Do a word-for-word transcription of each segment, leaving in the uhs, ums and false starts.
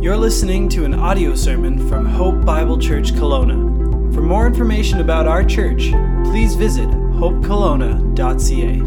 You're listening to an audio sermon from Hope Bible Church Kelowna. For more information about our church, please visit hope kelowna dot c a.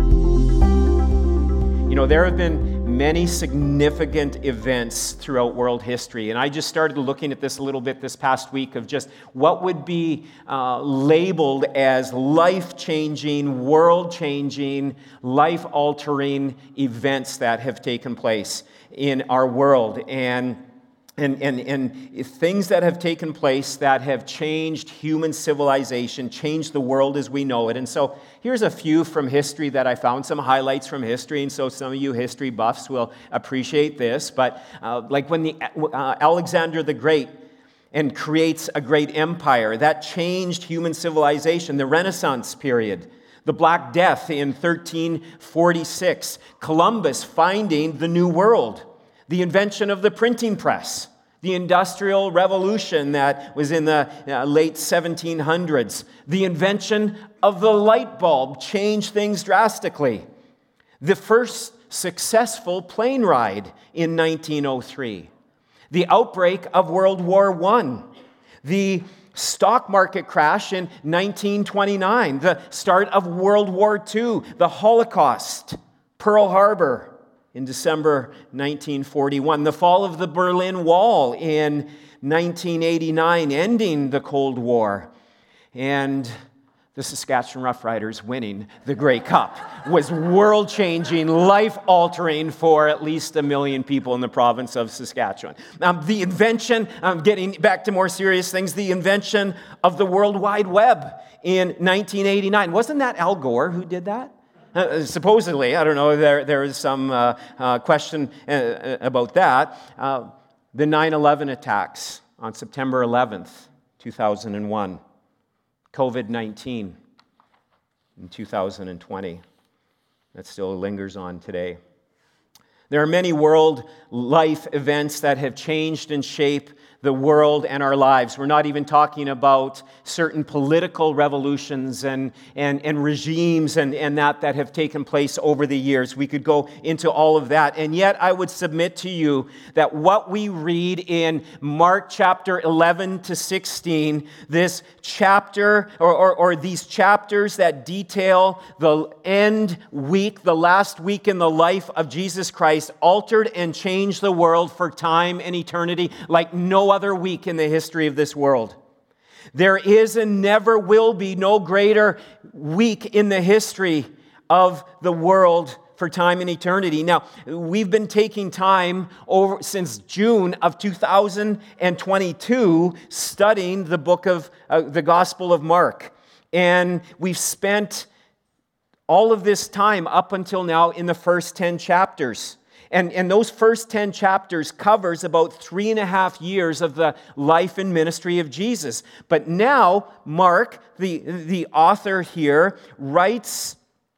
You know, there have been many significant events throughout world history, and I just started looking at this a little bit this past week of just what would be uh, labeled as life-changing, world-changing, life-altering events that have taken place in our world, and And, and, and things that have taken place that have changed human civilization, changed the world as we know it. And so here's a few from history that I found, some highlights from history, and so some of you history buffs will appreciate this. But uh, like when the uh, Alexander the Great and creates a great empire, that changed human civilization, the Renaissance period. The Black Death in thirteen forty-six, Columbus finding the New World. The invention of the printing press, the Industrial Revolution that was in the uh, late seventeen hundreds, the invention of the light bulb changed things drastically. The first successful plane ride in nineteen oh three, the outbreak of World War One, the stock market crash in nineteen twenty-nine, the start of World War Two, the Holocaust, Pearl Harbor in December nineteen forty-one, the fall of the Berlin Wall in nineteen eighty-nine, ending the Cold War, and the Saskatchewan Roughriders winning the Grey Cup was world-changing, life-altering for at least a million people in the province of Saskatchewan. Um, the invention, um, getting back to more serious things, the invention of the World Wide Web in nineteen eighty-nine. Wasn't that Al Gore who did that? Uh, supposedly, I don't know, there, there is some uh, uh, question uh, about that. Uh, the nine eleven attacks on September eleventh, two thousand one. covid nineteen in two thousand twenty. That still lingers on today. There are many world life events that have changed and shaped the world and our lives. We're not even talking about certain political revolutions and, and, and regimes and, and that that have taken place over the years. We could go into all of that. And yet I would submit to you that what we read in Mark chapter eleven to sixteen, this chapter or, or, or these chapters that detail the end week, the last week in the life of Jesus Christ, altered and changed the world for time and eternity like no other week in the history of this world. There is and never will be no greater week in the history of the world for time and eternity. Now, we've been taking time over since June of two thousand twenty-two studying the book of uh, the Gospel of Mark. And we've spent all of this time up until now in the first ten chapters. And, and those first ten chapters covers about three and a half years of the life and ministry of Jesus. But now, Mark, the, the author here, writes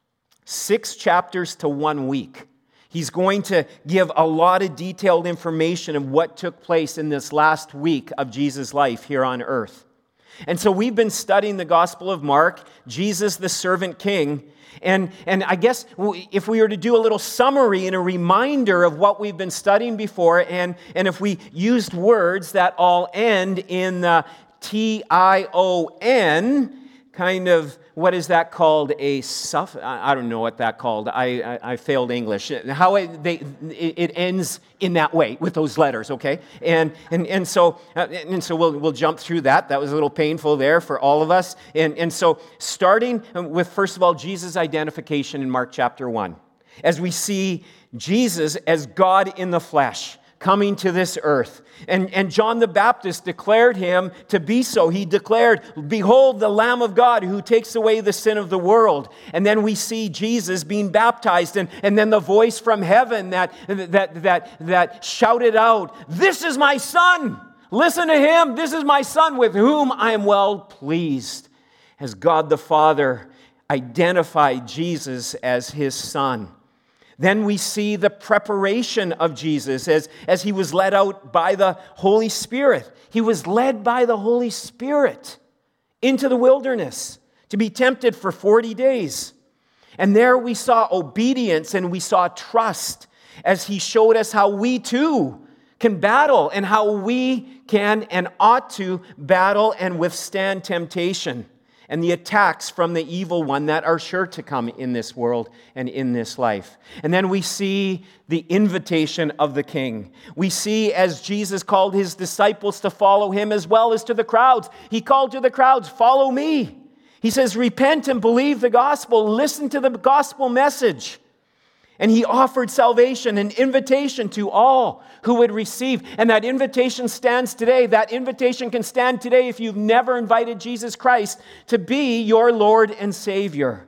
six chapters to one week. He's going to give a lot of detailed information of what took place in this last week of Jesus' life here on earth. And so we've been studying the Gospel of Mark, Jesus the servant king. And, and I guess if we were to do a little summary and a reminder of what we've been studying before, and, and if we used words that all end in the T I O N, kind of, what is that called? A suff? I don't know what that called. I, I, I failed English. How it, they, it ends in that way with those letters, okay? And and and so and so we'll we'll jump through that. That was a little painful there for all of us. And and so starting with first of all Jesus' identification in Mark chapter one, as we see Jesus as God in the flesh, coming to this earth. And, and John the Baptist declared him to be so. He declared, "Behold the Lamb of God who takes away the sin of the world." And then we see Jesus being baptized, and, and then the voice from heaven that, that, that, that shouted out, "This is my Son! Listen to him! This is my Son with whom I am well pleased." As God the Father identified Jesus as his Son. Then we see the preparation of Jesus as, as he was led out by the Holy Spirit. He was led by the Holy Spirit into the wilderness to be tempted for forty days. And there we saw obedience and we saw trust as he showed us how we too can battle and how we can and ought to battle and withstand temptation and the attacks from the evil one that are sure to come in this world and in this life. And then we see the invitation of the King. We see as Jesus called his disciples to follow him as well as to the crowds. He called to the crowds, "Follow me." He says, "Repent and believe the gospel. Listen to the gospel message." And he offered salvation, an invitation to all who would receive. And that invitation stands today. That invitation can stand today if you've never invited Jesus Christ to be your Lord and Savior.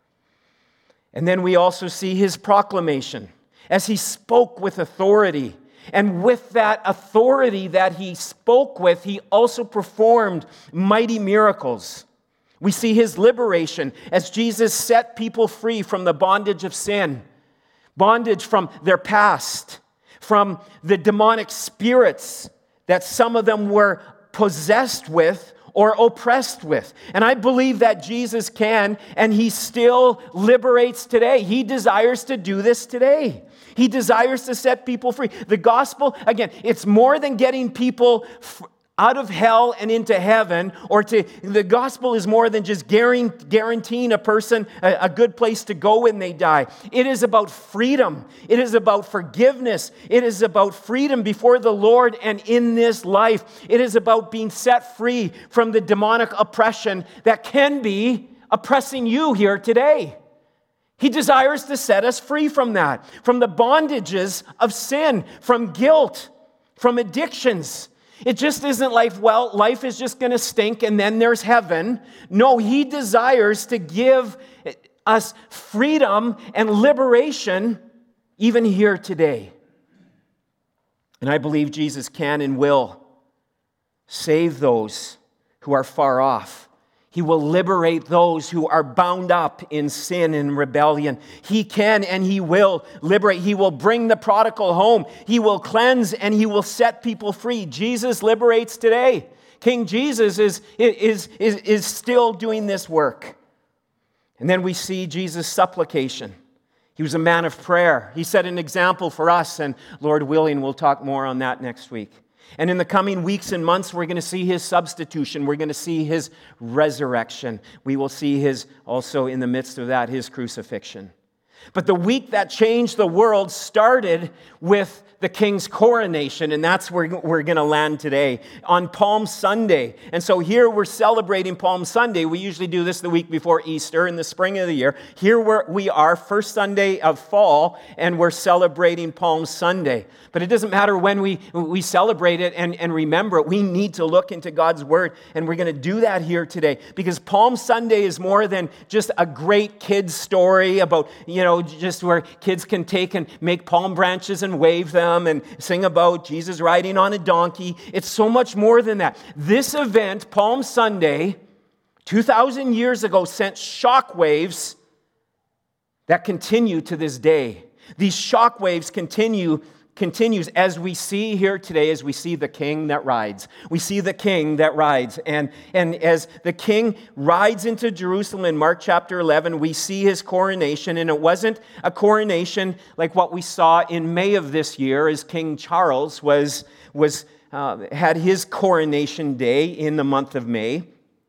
And then we also see his proclamation as he spoke with authority. And with that authority that he spoke with, he also performed mighty miracles. We see his liberation as Jesus set people free from the bondage of sin. Bondage from their past, from the demonic spirits that some of them were possessed with or oppressed with. And I believe that Jesus can, and he still liberates today. He desires to do this today. He desires to set people free. The gospel, again, it's more than getting people f- out of hell and into heaven, or to, the gospel is more than just guaranteeing a person a, a good place to go when they die. It is about freedom. It is about forgiveness. It is about freedom before the Lord and in this life. It is about being set free from the demonic oppression that can be oppressing you here today. He desires to set us free from that, from the bondages of sin, from guilt, from addictions. It just isn't like, well, life is just going to stink and then there's heaven. No, he desires to give us freedom and liberation even here today. And I believe Jesus can and will save those who are far off. He will liberate those who are bound up in sin and rebellion. He can and he will liberate. He will bring the prodigal home. He will cleanse and he will set people free. Jesus liberates today. King Jesus is, is, is, is still doing this work. And then we see Jesus' supplication. He was a man of prayer. He set an example for us, and Lord willing, we'll talk more on that next week. And in the coming weeks and months, we're going to see his substitution. We're going to see his resurrection. We will see his, also in the midst of that, his crucifixion. But the week that changed the world started with the King's coronation, and that's where we're going to land today, on Palm Sunday. And so here we're celebrating Palm Sunday. We usually do this the week before Easter in the spring of the year. Here we are, first Sunday of fall, and we're celebrating Palm Sunday. But it doesn't matter when we, we celebrate it and, and remember it. We need to look into God's Word, and we're going to do that here today, because Palm Sunday is more than just a great kid's story about, you know, just where kids can take and make palm branches and wave them and sing about Jesus riding on a donkey. It's so much more than that. This event, Palm Sunday, two thousand years ago, sent shockwaves that continue to this day. These shockwaves continue continues as we see here today, as we see the King that rides. We see the King that rides. And, and as the King rides into Jerusalem in Mark chapter eleven, we see his coronation. And it wasn't a coronation like what we saw in May of this year, as King Charles was, was uh, had his coronation day in the month of May.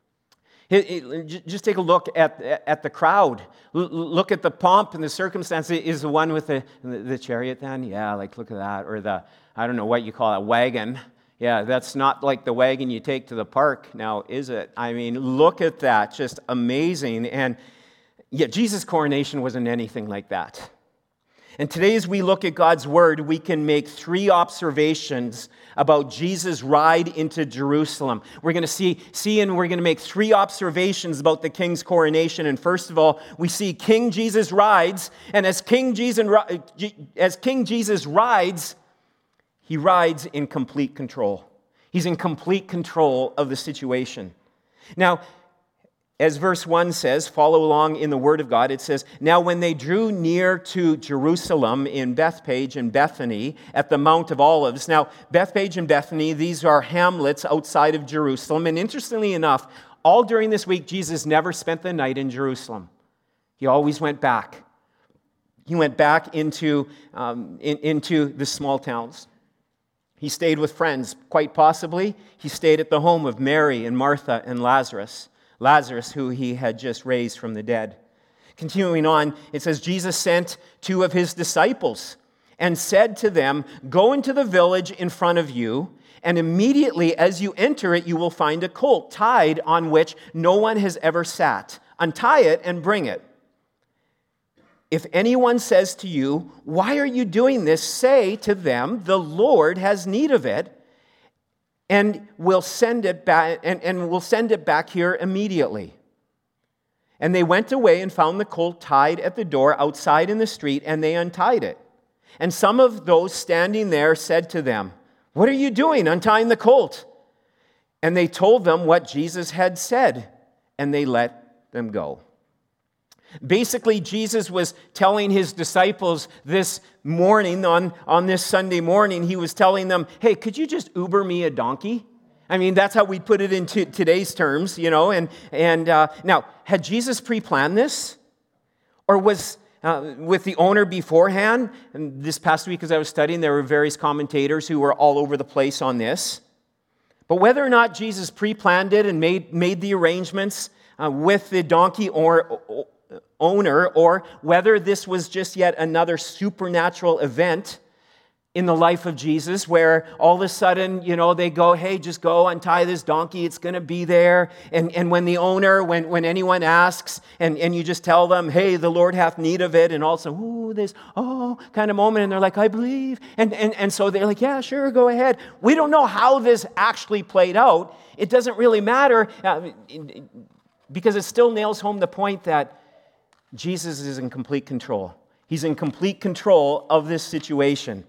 It, it, just take a look at, at the crowd. L- look at the pomp and the circumstance. Is the one with the, the chariot then? Yeah, like look at that. Or the, I don't know what you call it, wagon. Yeah, that's not like the wagon you take to the park now, is it? I mean, look at that. Just amazing. And yeah, Jesus' coronation wasn't anything like that. And today as we look at God's Word, we can make three observations about Jesus' ride into Jerusalem. We're going to see, see and we're going to make three observations about the King's coronation. And first of all, we see King Jesus rides, and as King Jesus, as King Jesus rides, he rides in complete control. He's in complete control of the situation. Now, as verse one says, follow along in the Word of God, it says, now when they drew near to Jerusalem in Bethphage and Bethany at the Mount of Olives. Now, Bethphage and Bethany, these are hamlets outside of Jerusalem. And interestingly enough, all during this week, Jesus never spent the night in Jerusalem. He always went back. He went back into, um, in, into the small towns. He stayed with friends, quite possibly. He stayed at the home of Mary and Martha and Lazarus, Lazarus who he had just raised from the dead. Continuing on, it says, Jesus sent two of his disciples and said to them, "Go into the village in front of you, and immediately as you enter it, you will find a colt tied on which no one has ever sat. Untie it and bring it. If anyone says to you, 'Why are you doing this?' say to them, 'The Lord has need of it, and will send it back and, and will send it back here immediately.' And they went away and found the colt tied at the door outside in the street, and they untied it. And some of those standing there said to them, 'What are you doing, untying the colt?' And they told them what Jesus had said, and they let them go." Basically, Jesus was telling his disciples this morning, on, on this Sunday morning, he was telling them, "Hey, could you just Uber me a donkey?" I mean, that's how we put it into today's terms, you know. And, and uh, now, had Jesus pre-planned this? Or was uh, with the owner beforehand? And this past week as I was studying, there were various commentators who were all over the place on this. But whether or not Jesus pre-planned it and made, made the arrangements uh, with the donkey or, or owner, or whether this was just yet another supernatural event in the life of Jesus, where all of a sudden, you know, they go, "Hey, just go untie this donkey, it's going to be there." And, and when the owner, when, when anyone asks, and, and you just tell them, "Hey, the Lord hath need of it," and also, ooh, this, oh, kind of moment, and they're like, "I believe." And, and, and so they're like, "Yeah, sure, go ahead." We don't know how this actually played out. It doesn't really matter, uh, because it still nails home the point that Jesus is in complete control. He's in complete control of this situation.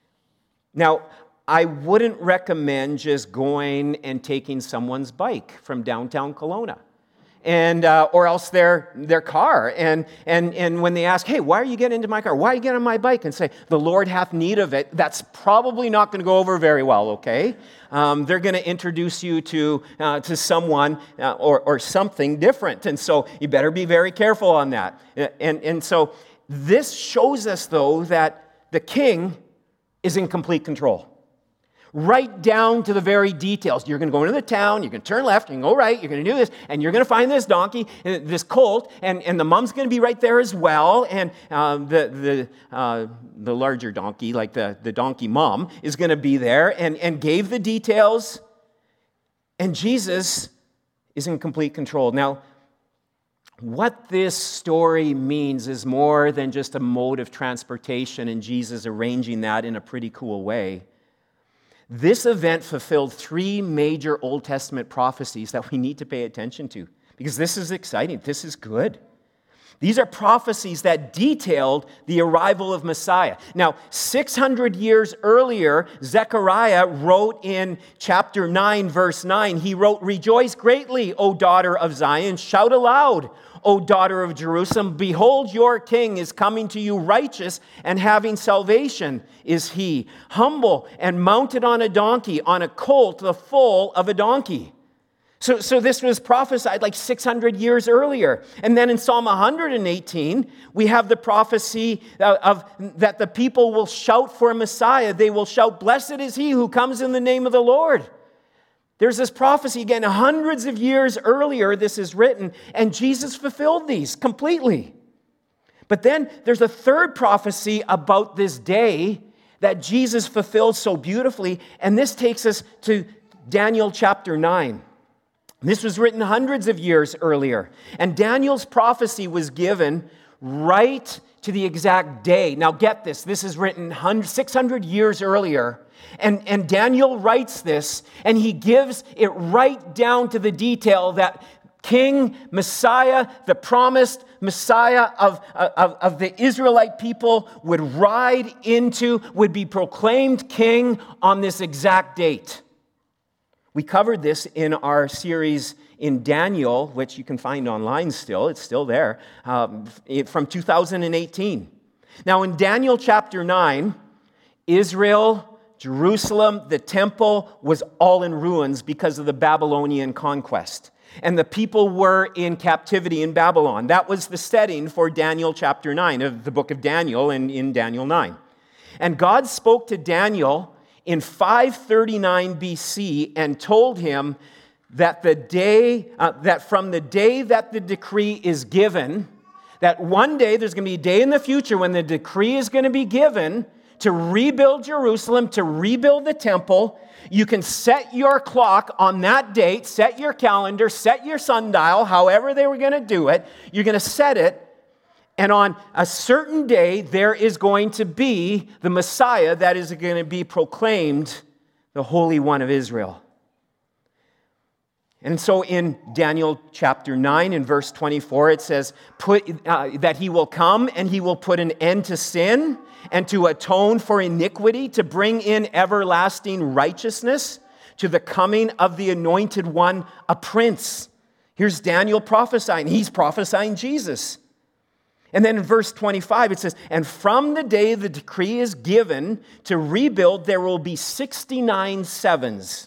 Now, I wouldn't recommend just going and taking someone's bike from downtown Kelowna, and uh, or else their their car. And and and when they ask, "Hey, why are you getting into my car? Why are you getting on my bike?" and say, "The Lord hath need of it," that's probably not going to go over very well. Okay, um, they're going to introduce you to uh, to someone uh, or or something different, and so you better be very careful on that. And and so this shows us, though, that the King is in complete control. Right down to the very details. You're going to go into the town, you're going to turn left, you're going to go right, you're going to do this, and you're going to find this donkey, this colt, and, and the mom's going to be right there as well, and uh, the the uh, the larger donkey, like the, the donkey mom, is going to be there, and, and gave the details, and Jesus is in complete control. Now, what this story means is more than just a mode of transportation and Jesus arranging that in a pretty cool way. This event fulfilled three major Old Testament prophecies that we need to pay attention to, because this is exciting. This is good. These are prophecies that detailed the arrival of Messiah. Now, six hundred years earlier, Zechariah wrote in chapter nine, verse nine, he wrote, "Rejoice greatly, O daughter of Zion. Shout aloud, O daughter of Jerusalem. Behold, your king is coming to you, righteous and having salvation is he, humble and mounted on a donkey, on a colt, the foal of a donkey." So, so this was prophesied like six hundred years earlier. And then in Psalm one hundred eighteen, we have the prophecy of, of that the people will shout for a Messiah. They will shout, "Blessed is he who comes in the name of the Lord." There's this prophecy again, hundreds of years earlier, this is written, and Jesus fulfilled these completely. But then there's a third prophecy about this day that Jesus fulfilled so beautifully, and this takes us to Daniel chapter nine. This was written hundreds of years earlier, and Daniel's prophecy was given right to the exact day. Now get this, this is written six hundred years earlier, and, and Daniel writes this, and he gives it right down to the detail that King Messiah, the promised Messiah of, of, of the Israelite people, would ride into, would be proclaimed king on this exact date. We covered this in our series in Daniel, which you can find online still. It's still there, um, from two thousand eighteen. Now, in Daniel chapter nine, Israel, Jerusalem, the temple was all in ruins because of the Babylonian conquest. And the people were in captivity in Babylon. That was the setting for Daniel chapter nine, of the book of Daniel, and in Daniel nine. And God spoke to Daniel in five thirty-nine B C and told him that the day, uh, that from the day that the decree is given, that one day there's going to be a day in the future when the decree is going to be given to rebuild Jerusalem, to rebuild the temple. You can set your clock on that date, set your calendar, set your sundial, however they were going to do it. You're going to set it, and on a certain day, there is going to be the Messiah that is going to be proclaimed the Holy One of Israel. And so in Daniel chapter nine, in verse twenty-four, it says, "Put uh, that he will come and he will put an end to sin and to atone for iniquity, to bring in everlasting righteousness, to the coming of the Anointed One, a prince." Here's Daniel prophesying. He's prophesying Jesus. And then in verse twenty-five, it says, "And from the day the decree is given to rebuild, there will be sixty-nine sevens."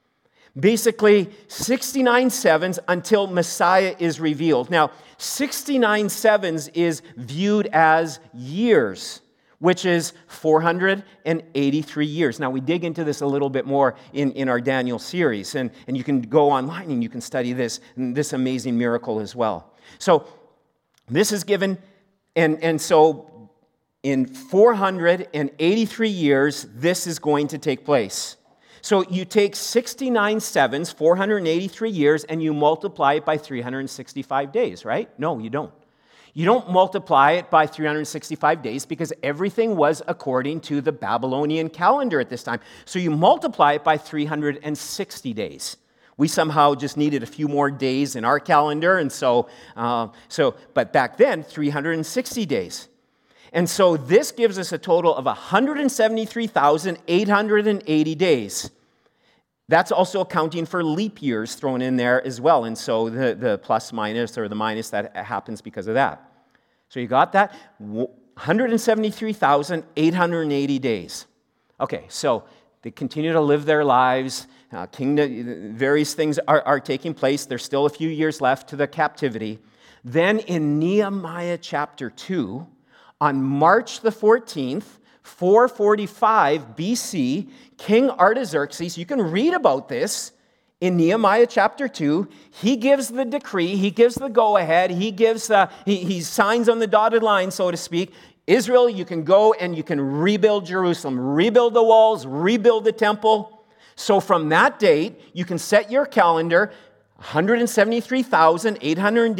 Basically, sixty-nine sevens until Messiah is revealed. Now, sixty-nine sevens is viewed as years, which is four hundred eighty-three years. Now, we dig into this a little bit more in, in our Daniel series, and, and you can go online and you can study this, this amazing miracle as well. So, this is given, and, and so in four hundred eighty-three years, this is going to take place. So you take sixty-nine sevens, four hundred eighty-three years, and you multiply it by three hundred sixty-five days, right? No, you don't. You don't multiply it by three hundred sixty-five days because everything was according to the Babylonian calendar at this time. So you multiply it by three hundred sixty days. We somehow just needed a few more days in our calendar, and so, uh, so but back then, three hundred sixty days. And so this gives us a total of one hundred seventy-three thousand eight hundred eighty days. That's also accounting for leap years thrown in there as well. And so the, the plus minus or the minus that happens because of that. So you got that? one hundred seventy-three thousand eight hundred eighty days. Okay, so they continue to live their lives. Uh, kingdom, various things are, are taking place. There's still a few years left to the captivity. Then in Nehemiah chapter two, on March the fourteenth, four forty-five B C, King Artaxerxes, you can read about this in Nehemiah chapter two. He gives the decree, he gives the go-ahead, he gives the, he, he signs on the dotted line, so to speak. Israel, you can go and you can rebuild Jerusalem, rebuild the walls, rebuild the temple. So from that date, you can set your calendar, one hundred seventy-three thousand eight hundred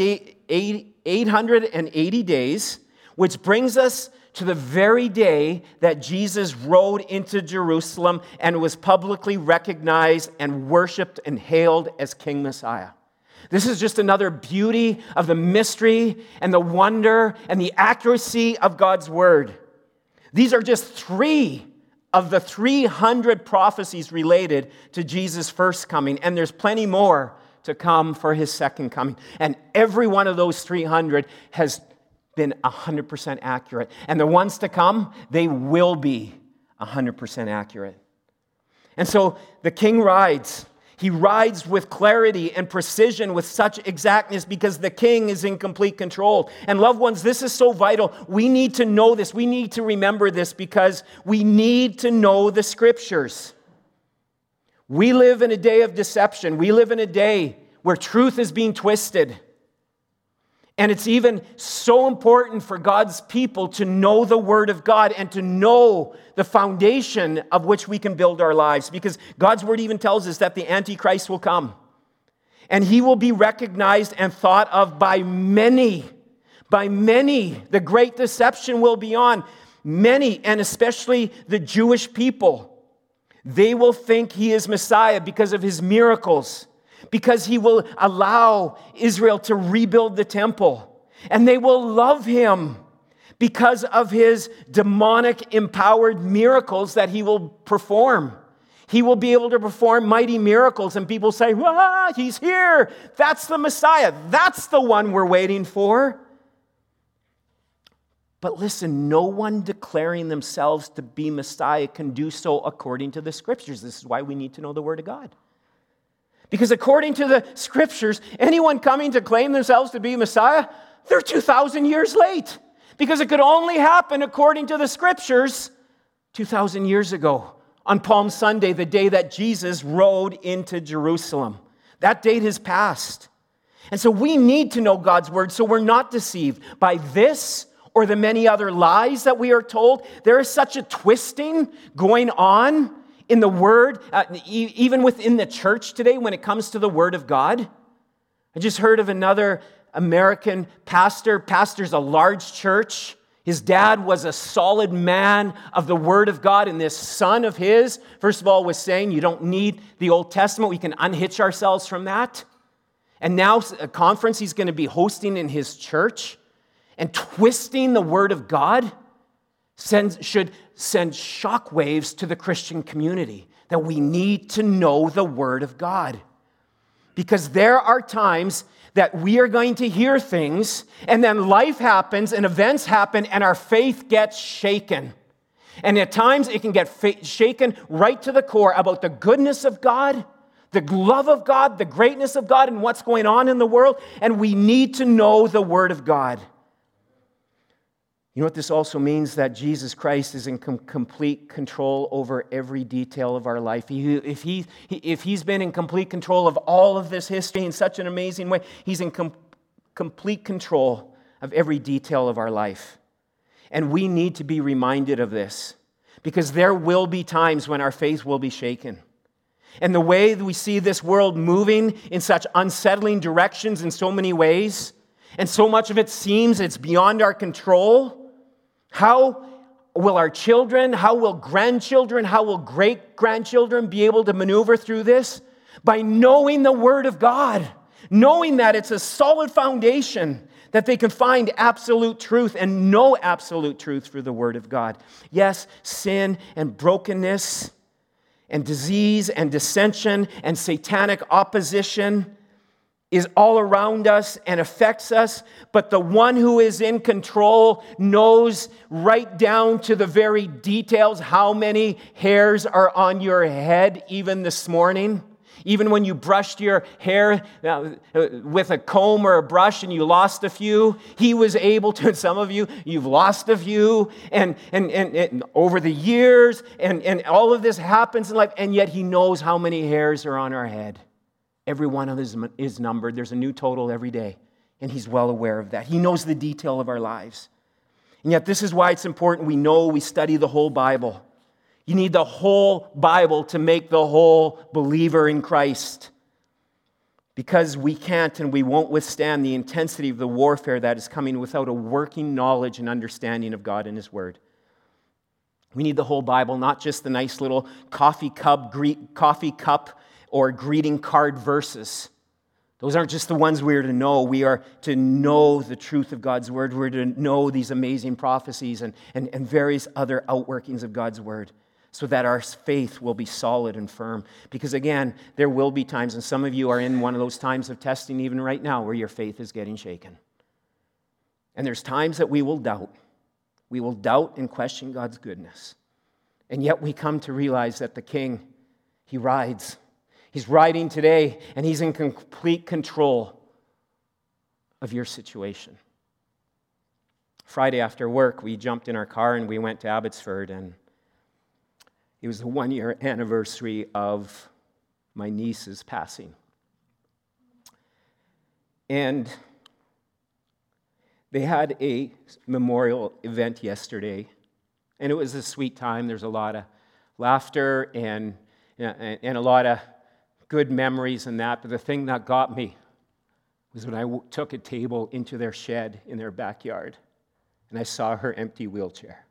eighty days, which brings us to the very day that Jesus rode into Jerusalem and was publicly recognized and worshiped and hailed as King Messiah. This is just another beauty of the mystery and the wonder and the accuracy of God's word. These are just three of the three hundred prophecies related to Jesus' first coming, and there's plenty more to come for his second coming. And every one of those three hundred has been one hundred percent accurate. And the ones to come, they will be one hundred percent accurate. And so the king rides. He rides with clarity and precision, with such exactness, because the king is in complete control. And loved ones, this is so vital. We need to know this. We need to remember this because we need to know the scriptures. We live in a day of deception. We live in a day where truth is being twisted. And it's even so important for God's people to know the Word of God and to know the foundation of which we can build our lives. Because God's Word even tells us that the Antichrist will come. And he will be recognized and thought of by many. By many. The great deception will be on. Many, and especially the Jewish people. They will think he is Messiah because of his miracles. Because he will allow Israel to rebuild the temple. And they will love him because of his demonic empowered miracles that he will perform. He will be able to perform mighty miracles, and people say, "Ah, he's here. That's the Messiah. That's the one we're waiting for." But listen, no one declaring themselves to be Messiah can do so according to the scriptures. This is why we need to know the Word of God. Because according to the scriptures, anyone coming to claim themselves to be Messiah, they're two thousand years late. Because it could only happen according to the scriptures two thousand years ago. on Palm Sunday, the day that Jesus rode into Jerusalem. That date has passed. And so we need to know God's word so we're not deceived by this or the many other lies that we are told. There is such a twisting going on in the word, uh, e- even within the church today when it comes to the word of God. I just heard of another American pastor, pastors a large church. His dad was a solid man of the Word of God, and this son of his, first of all, was saying, you don't need the Old Testament. We can unhitch ourselves from that. And now a conference he's going to be hosting in his church and twisting the Word of God sends, should send shockwaves to the Christian community that we need to know the Word of God. Because there are times that we are going to hear things, and then life happens, and events happen, and our faith gets shaken. And at times, it can get fa- shaken right to the core about the goodness of God, the love of God, the greatness of God, and what's going on in the world, and we need to know the Word of God. You know what this also means? That Jesus Christ is in com- complete control over every detail of our life. He, if, he, if He's been in complete control of all of this history in such an amazing way, He's in com- complete control of every detail of our life. And we need to be reminded of this, because there will be times when our faith will be shaken. And the way that we see this world moving in such unsettling directions in so many ways, and so much of it seems it's beyond our control. How will our children, how will grandchildren, how will great-grandchildren be able to maneuver through this? By knowing the Word of God, knowing that it's a solid foundation, that they can find absolute truth and know absolute truth through the Word of God. Yes, sin and brokenness and disease and dissension and satanic opposition is all around us and affects us, but the one who is in control knows right down to the very details how many hairs are on your head even this morning. Even when you brushed your hair with a comb or a brush and you lost a few, He was able to, and some of you, you've lost a few, and, and, and, and over the years, and, and all of this happens in life, and yet He knows how many hairs are on our head. Every one of them is numbered. There's a new total every day, and He's well aware of that. He knows the detail of our lives. And yet this is why it's important we know, we study the whole Bible. You need the whole Bible to make the whole believer in Christ. Because we can't and we won't withstand the intensity of the warfare that is coming without a working knowledge and understanding of God and His Word. We need the whole Bible, not just the nice little coffee cup, Greek coffee cup, or greeting card verses. Those aren't just the ones we are to know. We are to know the truth of God's Word. We're to know these amazing prophecies and, and, and various other outworkings of God's Word so that our faith will be solid and firm. Because again, there will be times, and some of you are in one of those times of testing even right now where your faith is getting shaken. And there's times that we will doubt. We will doubt and question God's goodness. And yet we come to realize that the King, He rides. He's riding today, and He's in complete control of your situation. Friday after work, we jumped in our car and we went to Abbotsford, and it was the one-year anniversary of my niece's passing. And they had a memorial event yesterday, and it was a sweet time. There's a lot of laughter and, and a lot of good memories and that, but the thing that got me was when I w- took a table into their shed in their backyard, and I saw her empty wheelchair.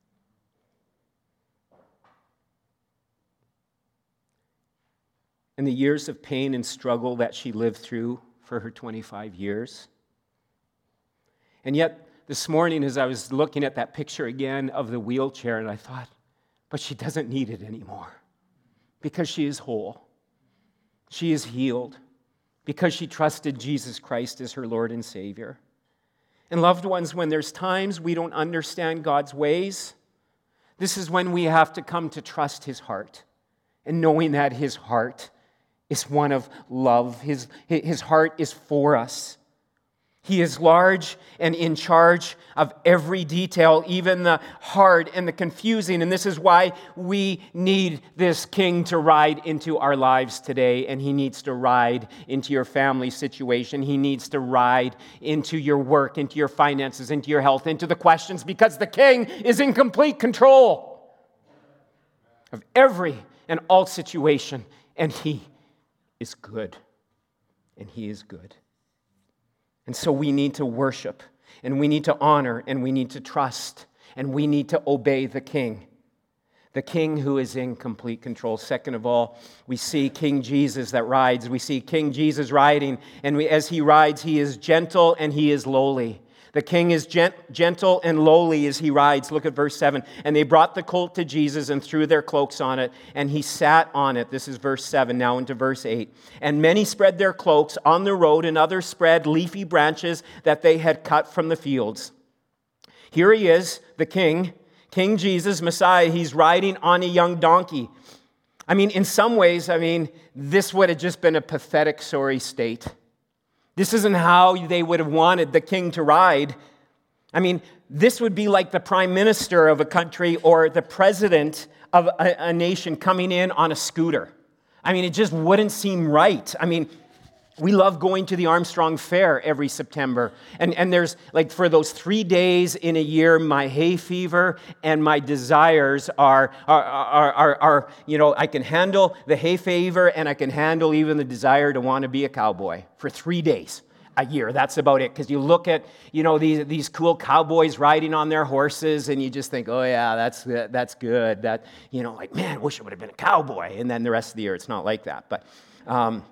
And the years of pain and struggle that she lived through for her twenty-five years. And yet, this morning, as I was looking at that picture again of the wheelchair, and I thought, but she doesn't need it anymore because she is whole. She is healed because she trusted Jesus Christ as her Lord and Savior. And loved ones, when there's times we don't understand God's ways, this is when we have to come to trust His heart. And knowing that His heart is one of love. His, his heart is for us. He is large and in charge of every detail, even the hard and the confusing. And this is why we need this king to ride into our lives today. And he needs to ride into your family situation. He needs to ride into your work, into your finances, into your health, into the questions, because the king is in complete control of every and all situation. And he is good. And he is good. And so we need to worship, and we need to honor, and we need to trust, and we need to obey the King, the King who is in complete control. Second of all, we see King Jesus that rides. We see King Jesus riding, and we, as he rides, he is gentle and he is lowly. The king is gent- gentle and lowly as he rides. Look at verse seven. And they brought the colt to Jesus and threw their cloaks on it, and he sat on it. This is verse seven, now into verse eight. And many spread their cloaks on the road, and others spread leafy branches that they had cut from the fields. Here he is, the king, King Jesus, Messiah. He's riding on a young donkey. I mean, in some ways, I mean, this would have just been a pathetic, sorry state. This isn't how they would have wanted the king to ride. I mean, this would be like the prime minister of a country or the president of a, a nation coming in on a scooter. I mean, it just wouldn't seem right. I mean, we love going to the Armstrong Fair every September. And, and there's, like, for those three days in a year, my hay fever and my desires are, are, are, are, are, you know, I can handle the hay fever and I can handle even the desire to want to be a cowboy for three days a year. That's about it. Because you look at, you know, these, these cool cowboys riding on their horses and you just think, oh, yeah, that's, that's good. That, you know, like, man, I wish I would have been a cowboy. And then the rest of the year, it's not like that. But, um,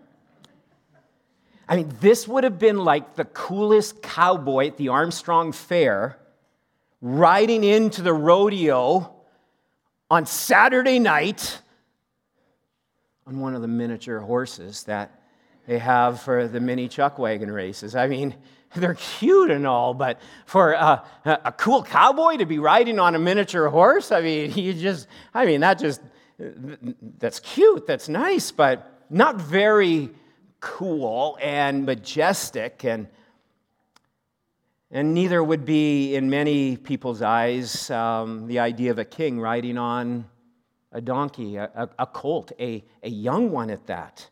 I mean, this would have been like the coolest cowboy at the Armstrong Fair riding into the rodeo on Saturday night on one of the miniature horses that they have for the mini chuck wagon races. I mean, they're cute and all, but for a, a cool cowboy to be riding on a miniature horse, I mean, you just, I mean, that just, that's cute, that's nice, but not very cool and majestic, and and neither would be, in many people's eyes, um, the idea of a king riding on a donkey, a, a, a colt, a, a young one at that.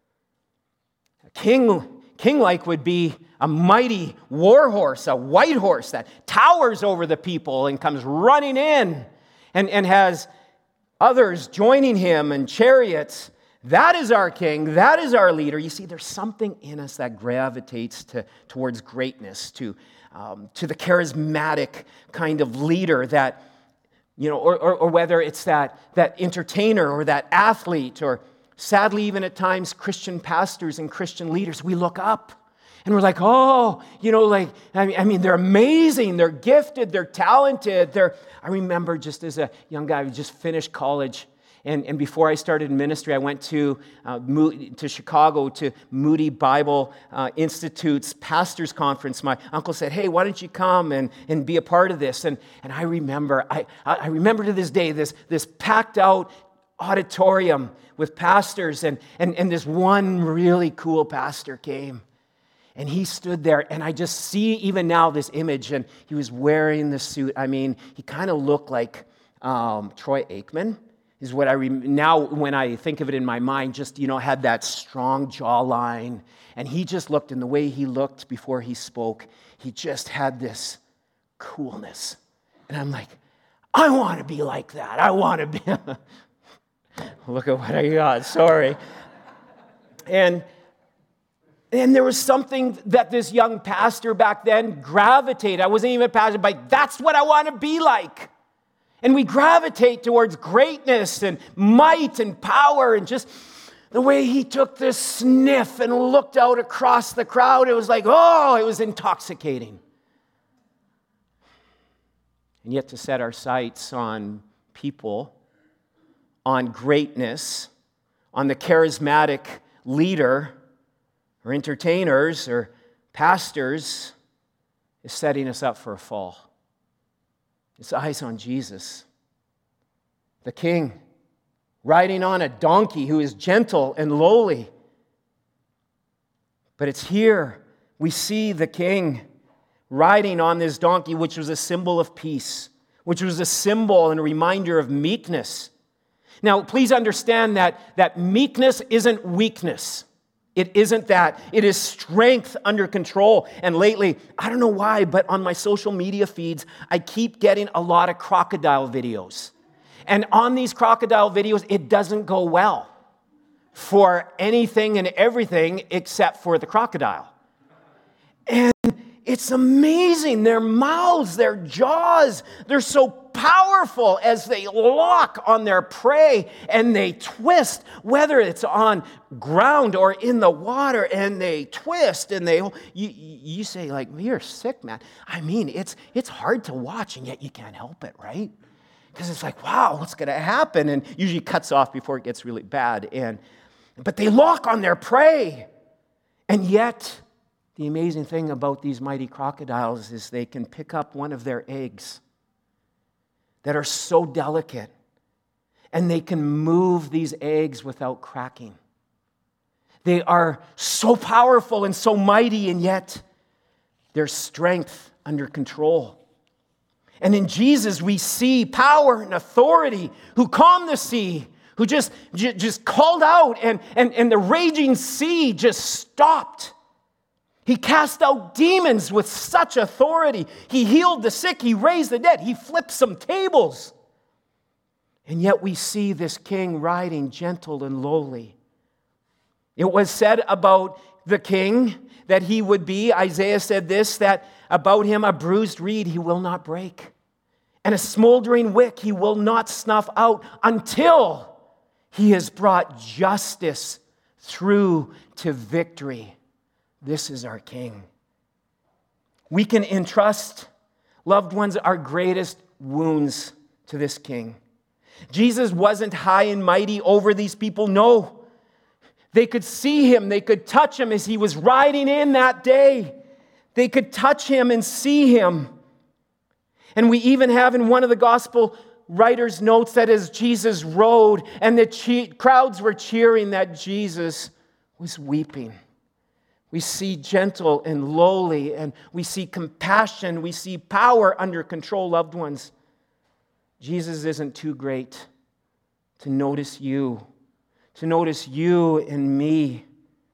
A king, king-like would be a mighty war horse, a white horse that towers over the people and comes running in and, and has others joining him and chariots. That is our king. That is our leader. You see, there's something in us that gravitates to, towards greatness, to, um, to the charismatic kind of leader that, you know, or, or, or whether it's that, that entertainer or that athlete, or sadly, even at times, Christian pastors and Christian leaders, we look up and we're like, oh, you know, like, I mean, I mean, they're amazing. They're gifted. They're talented. They're, I remember just as a young guy who just finished college, And, and before I started ministry, I went to uh, to Chicago to Moody Bible uh, Institute's pastors conference. My uncle said, "Hey, why don't you come and, and be a part of this?" And and I remember, I I remember to this day this this packed out auditorium with pastors, and and and this one really cool pastor came, and he stood there, and I just see even now this image, and he was wearing the suit. I mean, he kind of looked like um, Troy Aikman. Is what I rem- now when I think of it in my mind, just, you know, had that strong jawline, and he just looked, and the way he looked before he spoke, he just had this coolness, and I'm like, I want to be like that. I want to be. Look at what I got. Sorry, and and there was something that this young pastor back then gravitated. I wasn't even a pastor, but that's what I want to be like. And we gravitate towards greatness and might and power, and just the way he took this sniff and looked out across the crowd, it was like, oh, it was intoxicating. And yet to set our sights on people, on greatness, on the charismatic leader or entertainers or pastors is setting us up for a fall. It's eyes on Jesus, the King, riding on a donkey who is gentle and lowly. But it's here we see the king riding on this donkey, which was a symbol of peace, which was a symbol and a reminder of meekness. Now, please understand that, that meekness isn't weakness. It isn't that. It is strength under control. And lately, I don't know why, but on my social media feeds, I keep getting a lot of crocodile videos. And on these crocodile videos, it doesn't go well for anything and everything except for the crocodile. And it's amazing. Their mouths, their jaws, they're so powerful as they lock on their prey and they twist, whether it's on ground or in the water, and they twist and they, you, you say like, you're sick, man. I mean, it's, it's hard to watch and yet you can't help it, right? Because it's like, wow, what's going to happen? And usually cuts off before it gets really bad. And but they lock on their prey. And yet, the amazing thing about these mighty crocodiles is they can pick up one of their eggs that are so delicate, and they can move these eggs without cracking. They are so powerful and so mighty, and yet there's strength under control. And in Jesus, we see power and authority, who calmed the sea, who just, just called out, and, and, and the raging sea just stopped. He cast out demons with such authority. He healed the sick. He raised the dead. He flipped some tables. And yet we see this king riding gentle and lowly. It was said about the king that he would be, Isaiah said this, that about him a bruised reed he will not break, and a smoldering wick he will not snuff out until he has brought justice through to victory. This is our King. We can entrust, loved ones, our greatest wounds to this King. Jesus wasn't high and mighty over these people. No. They could see him. They could touch him as he was riding in that day. They could touch him and see him. And we even have in one of the gospel writers' notes that as Jesus rode and the che- crowds were cheering, that Jesus was weeping. We see gentle and lowly, and we see compassion. We see power under control, loved ones. Jesus isn't too great to notice you, to notice you and me.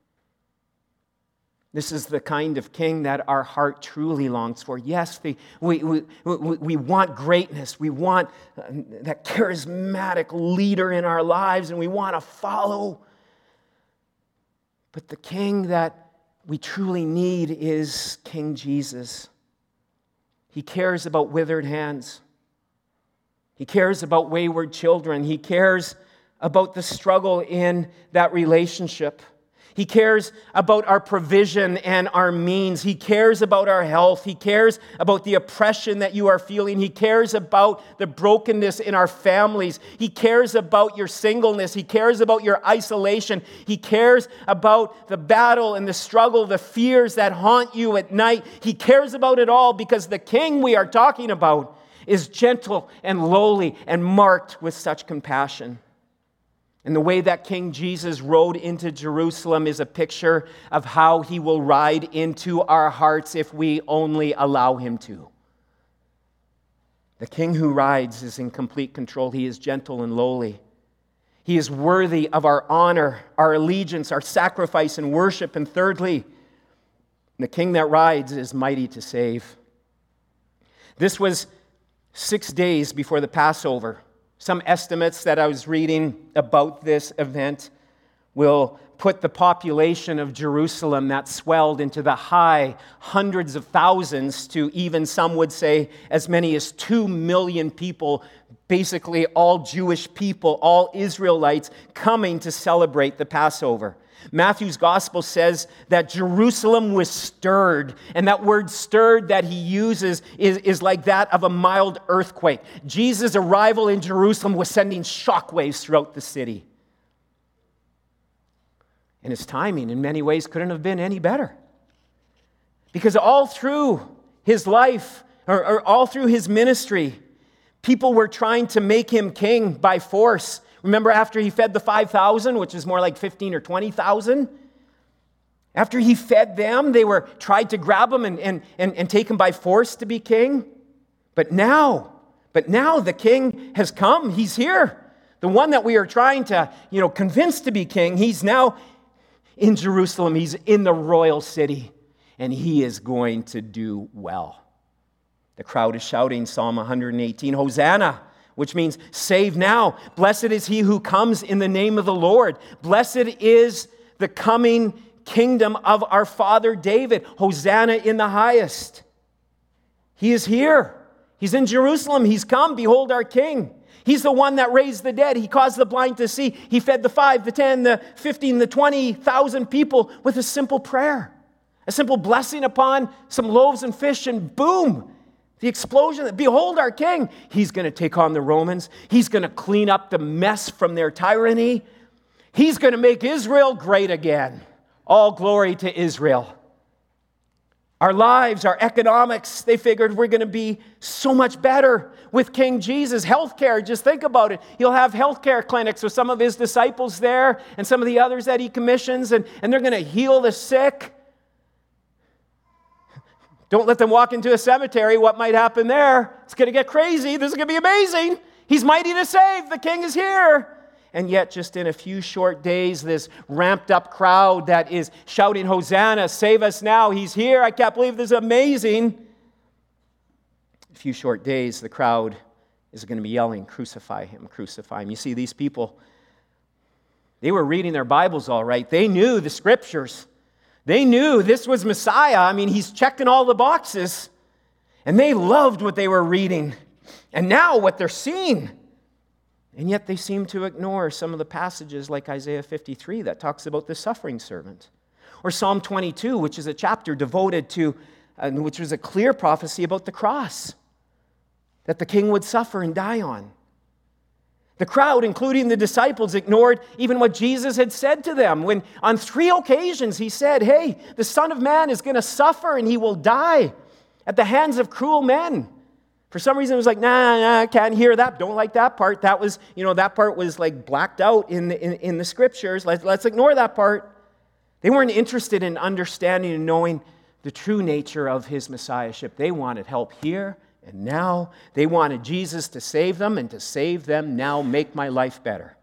This is the kind of king that our heart truly longs for. Yes, the, we, we, we, we want greatness. We want that charismatic leader in our lives, and we want to follow. But the king that we truly need is King Jesus. He cares about withered hands. He cares about wayward children. He cares about the struggle in that relationship. He cares about our provision and our means. He cares about our health. He cares about the oppression that you are feeling. He cares about the brokenness in our families. He cares about your singleness. He cares about your isolation. He cares about the battle and the struggle, the fears that haunt you at night. He cares about it all because the King we are talking about is gentle and lowly and marked with such compassion. And the way that King Jesus rode into Jerusalem is a picture of how he will ride into our hearts if we only allow him to. The king who rides is in complete control. He is gentle and lowly. He is worthy of our honor, our allegiance, our sacrifice and worship. And thirdly, the king that rides is mighty to save. This was six days before the Passover. Some estimates that I was reading about this event will put the population of Jerusalem that swelled into the high hundreds of thousands to even some would say as many as two million people, basically all Jewish people, all Israelites coming to celebrate the Passover. Matthew's gospel says that Jerusalem was stirred, and that word stirred that he uses is, is like that of a mild earthquake. Jesus' arrival in Jerusalem was sending shockwaves throughout the city. And his timing in many ways couldn't have been any better. Because all through his life, or, or all through his ministry, people were trying to make him king by force. Remember after he fed the five thousand, which is more like fifteen or twenty thousand? After he fed them, they were tried to grab him and, and, and, and take him by force to be king. But now, but now the king has come. He's here. The one that we are trying to, you know, convince to be king, he's now in Jerusalem. He's in the royal city, and he is going to do well. The crowd is shouting Psalm one eighteen, Hosanna, which means save now. Blessed is he who comes in the name of the Lord. Blessed is the coming kingdom of our father David. Hosanna in the highest. He is here. He's in Jerusalem. He's come. Behold our king. He's the one that raised the dead. He caused the blind to see. He fed the five, the ten, the fifteen, the twenty thousand people with a simple prayer. A simple blessing upon some loaves and fish, and boom, the explosion. Behold our king. He's going to take on the Romans. He's going to clean up the mess from their tyranny. He's going to make Israel great again. All glory to Israel. Our lives, our economics, they figured we're going to be so much better with King Jesus. Healthcare, just think about it. He'll have healthcare clinics with some of his disciples there and some of the others that he commissions, and, and they're going to heal the sick. Don't let them walk into a cemetery. What might happen there? It's going to get crazy. This is going to be amazing. He's mighty to save. The king is here. And yet, just in a few short days, this ramped up crowd that is shouting, Hosanna, save us now, he's here, I can't believe this is amazing. A few short days, the crowd is going to be yelling, crucify him, crucify him. You see, these people, they were reading their Bibles all right. They knew the scriptures. They knew this was Messiah. I mean, he's checking all the boxes. And they loved what they were reading. And now what they're seeing. And yet they seem to ignore some of the passages like Isaiah fifty-three that talks about the suffering servant. Or Psalm twenty-two, which is a chapter devoted to, uh, which was a clear prophecy about the cross that the king would suffer and die on. The crowd, including the disciples, ignored even what Jesus had said to them when on three occasions he said, hey, the Son of Man is going to suffer and he will die at the hands of cruel men. For some reason, it was like, nah, nah, I can't hear that. Don't like that part. That was, you know, that part was like blacked out in the, in, in the scriptures. Let's, let's ignore that part. They weren't interested in understanding and knowing the true nature of his messiahship. They wanted help here and now. They wanted Jesus to save them, and to save them now, make my life better.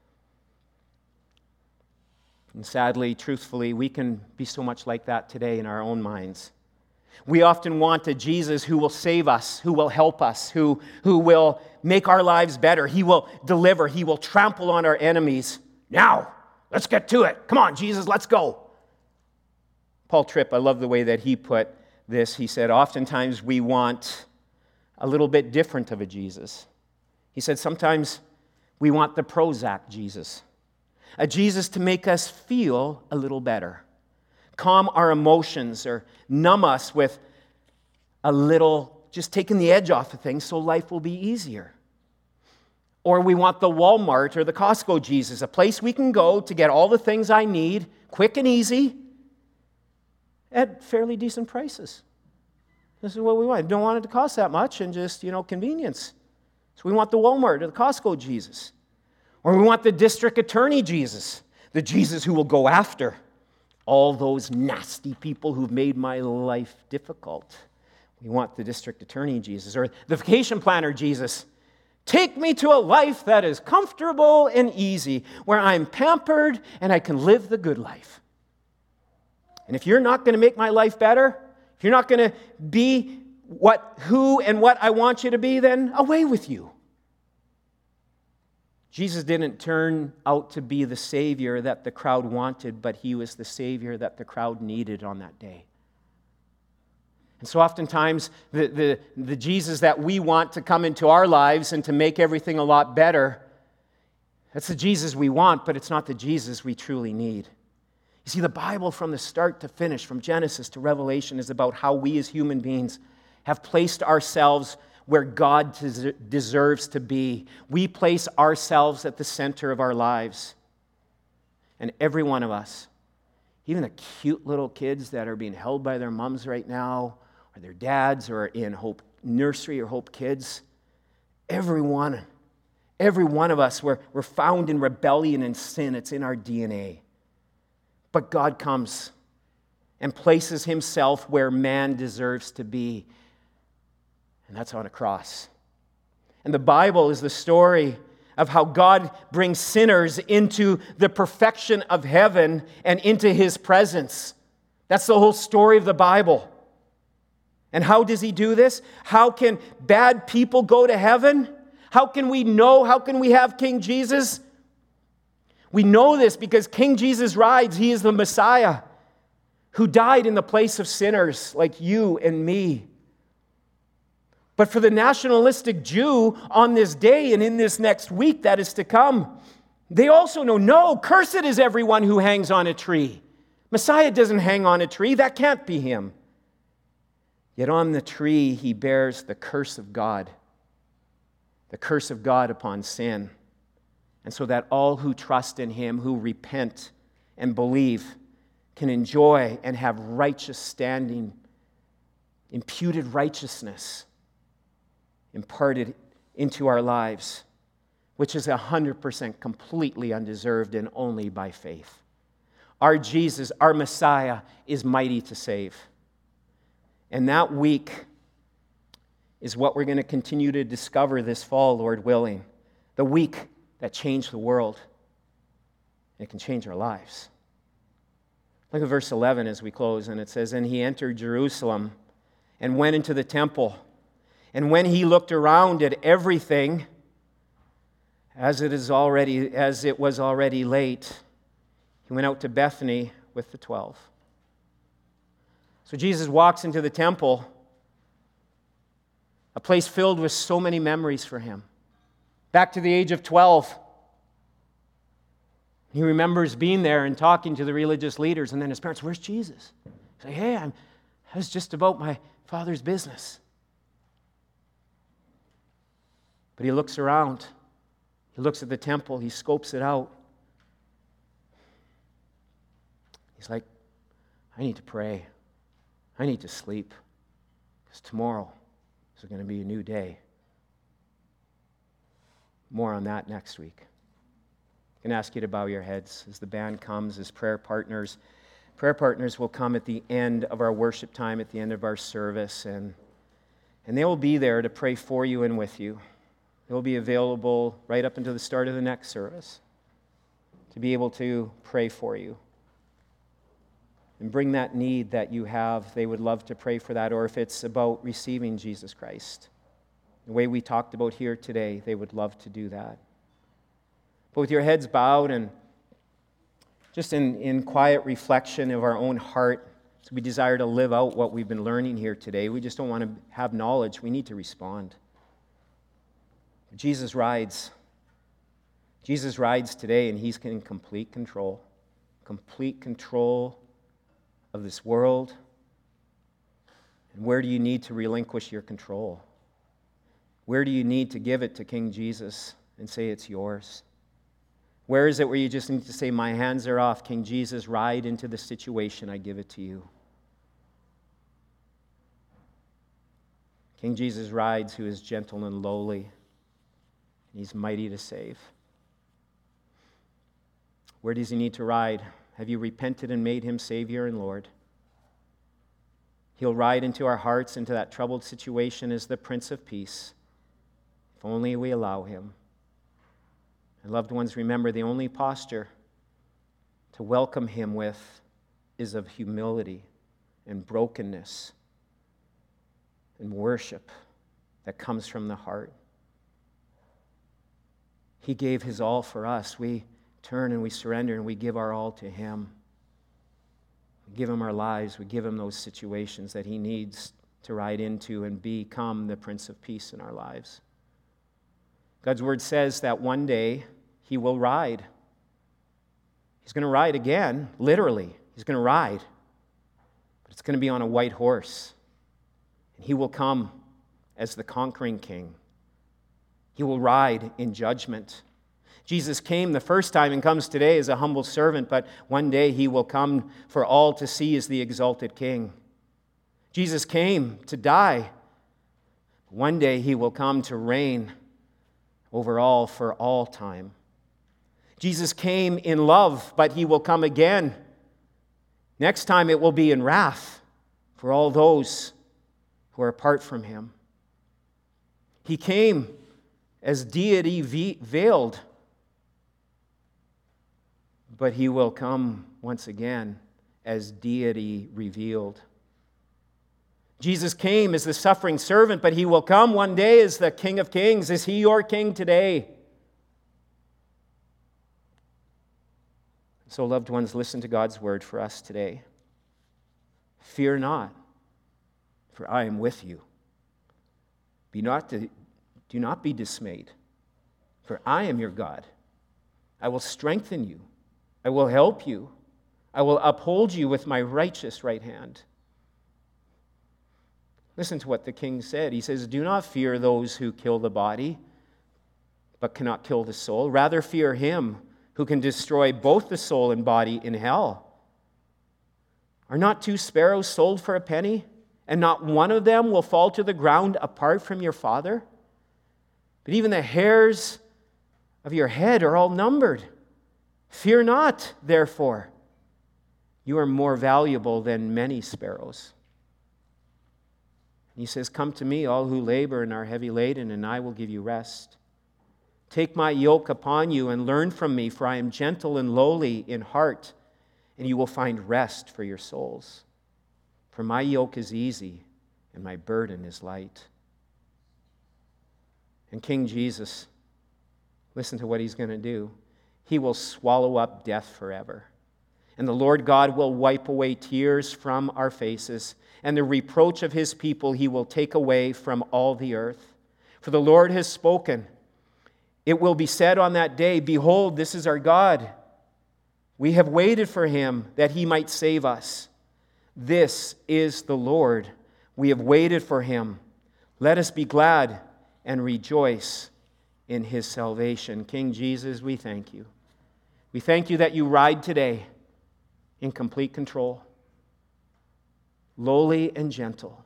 And sadly, truthfully, we can be so much like that today in our own minds. We often want a Jesus who will save us, who will help us, who, who will make our lives better. He will deliver. He will trample on our enemies. Now, let's get to it. Come on, Jesus, let's go. Paul Tripp, I love the way that he put this. He said, oftentimes we want a little bit different of a Jesus. He said, sometimes we want the Prozac Jesus, a Jesus to make us feel a little better. Calm our emotions or numb us with a little, just taking the edge off of things so life will be easier. Or we want the Walmart or the Costco Jesus, a place we can go to get all the things I need, quick and easy, at fairly decent prices. This is what we want. We don't want it to cost that much and just, you know, convenience. So we want the Walmart or the Costco Jesus. Or we want the district attorney Jesus, the Jesus who will go after all those nasty people who've made my life difficult. We want the district attorney Jesus, or the vacation planner Jesus. Take me to a life that is comfortable and easy, where I'm pampered and I can live the good life. And if you're not going to make my life better, if you're not going to be what, who and what I want you to be, then away with you. Jesus didn't turn out to be the Savior that the crowd wanted, but he was the Savior that the crowd needed on that day. And so oftentimes, the, the, the Jesus that we want to come into our lives and to make everything a lot better, that's the Jesus we want, but it's not the Jesus we truly need. You see, the Bible from the start to finish, from Genesis to Revelation, is about how we as human beings have placed ourselves where God des- deserves to be. We place ourselves at the center of our lives. And every one of us, even the cute little kids that are being held by their moms right now, or their dads, or in Hope Nursery or Hope Kids, every one, every one of us, we're, we're found in rebellion and sin. It's in our D N A. But God comes and places himself where man deserves to be. And that's on a cross. And the Bible is the story of how God brings sinners into the perfection of heaven and into his presence. That's the whole story of the Bible. And how does he do this? How can bad people go to heaven? How can we know? How can we have King Jesus? We know this because King Jesus rides. He is the Messiah who died in the place of sinners like you and me. But for the nationalistic Jew on this day and in this next week that is to come, they also know, no, cursed is everyone who hangs on a tree. Messiah doesn't hang on a tree. That can't be him. Yet on the tree, he bears the curse of God, the curse of God upon sin. And so that all who trust in him, who repent and believe, can enjoy and have righteous standing, imputed righteousness imparted into our lives, which is one hundred percent completely undeserved and only by faith. Our Jesus, our Messiah, is mighty to save. And that week is what we're going to continue to discover this fall, Lord willing. The week that changed the world. It can change our lives. Look at verse eleven as we close, and it says, "And he entered Jerusalem and went into the temple. And when he looked around at everything, as it is already as it was already late, he went out to Bethany with the twelve." So Jesus walks into the temple, a place filled with so many memories for him. Back to the age of twelve. He remembers being there and talking to the religious leaders, and then his parents, "Where's Jesus?" He's like, "Hey, I'm, I was just about my Father's business." But he looks around. He looks at the temple. He scopes it out. He's like, "I need to pray. I need to sleep. Because tomorrow is going to be a new day." More on that next week. I'm going to ask you to bow your heads as the band comes, as prayer partners. Prayer partners will come at the end of our worship time, at the end of our service, and, and they will be there to pray for you and with you. They'll be available right up until the start of the next service to be able to pray for you and bring that need that you have. They would love to pray for that, or if it's about receiving Jesus Christ, the way we talked about here today, they would love to do that. But with your heads bowed and just in, in quiet reflection of our own heart, so we desire to live out what we've been learning here today. We just don't want to have knowledge. We need to respond. Jesus rides. Jesus rides today, and he's in complete control. Complete control of this world. And where do you need to relinquish your control? Where do you need to give it to King Jesus and say it's yours? Where is it where you just need to say, "My hands are off, King Jesus, ride into the situation, I give it to you"? King Jesus rides, who is gentle and lowly. He's mighty to save. Where does he need to ride? Have you repented and made him Savior and Lord? He'll ride into our hearts, into that troubled situation as the Prince of Peace, if only we allow him. And loved ones, remember, the only posture to welcome him with is of humility and brokenness and worship that comes from the heart. He gave his all for us. We turn and we surrender and we give our all to him. We give him our lives. We give him those situations that he needs to ride into and become the Prince of Peace in our lives. God's word says that one day he will ride. He's going to ride again, literally. He's going to ride. But it's going to be on a white horse. And he will come as the conquering king. He will ride in judgment. Jesus came the first time and comes today as a humble servant, but one day he will come for all to see as the exalted king. Jesus came to die. One day he will come to reign over all for all time. Jesus came in love, but he will come again. Next time it will be in wrath for all those who are apart from him. He came as deity veiled, but he will come once again as deity revealed. Jesus came as the suffering servant, but he will come one day as the King of Kings. Is he your king today? So, loved ones, listen to God's word for us today. Fear not, for I am with you. Be not to, do not be dismayed, for I am your God. I will strengthen you. I will help you. I will uphold you with my righteous right hand. Listen to what the king said. He says, do not fear those who kill the body, but cannot kill the soul. Rather fear him who can destroy both the soul and body in hell. Are not two sparrows sold for a penny, and not one of them will fall to the ground apart from your Father? But even the hairs of your head are all numbered. Fear not, therefore. You are more valuable than many sparrows. He says, come to me, all who labor and are heavy laden, and I will give you rest. Take my yoke upon you and learn from me, for I am gentle and lowly in heart, and you will find rest for your souls. For my yoke is easy and my burden is light. And King Jesus, listen to what he's going to do. He will swallow up death forever. And the Lord God will wipe away tears from our faces, and the reproach of his people he will take away from all the earth. For the Lord has spoken. It will be said on that day, behold, this is our God. We have waited for him that he might save us. This is the Lord. We have waited for him. Let us be glad and rejoice in his salvation. King Jesus, we thank you. We thank you that you ride today in complete control, lowly and gentle,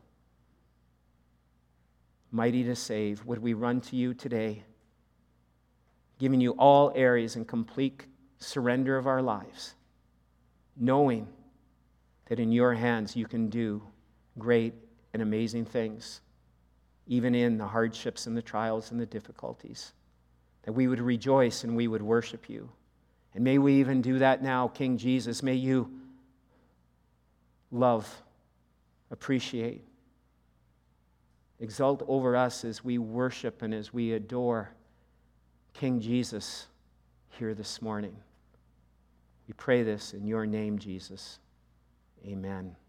mighty to save. Would we run to you today, giving you all areas in complete surrender of our lives, knowing that in your hands you can do great and amazing things, even in the hardships and the trials and the difficulties, that we would rejoice and we would worship you. And may we even do that now, King Jesus. May you love, appreciate, exult over us as we worship and as we adore King Jesus here this morning. We pray this in your name, Jesus. Amen.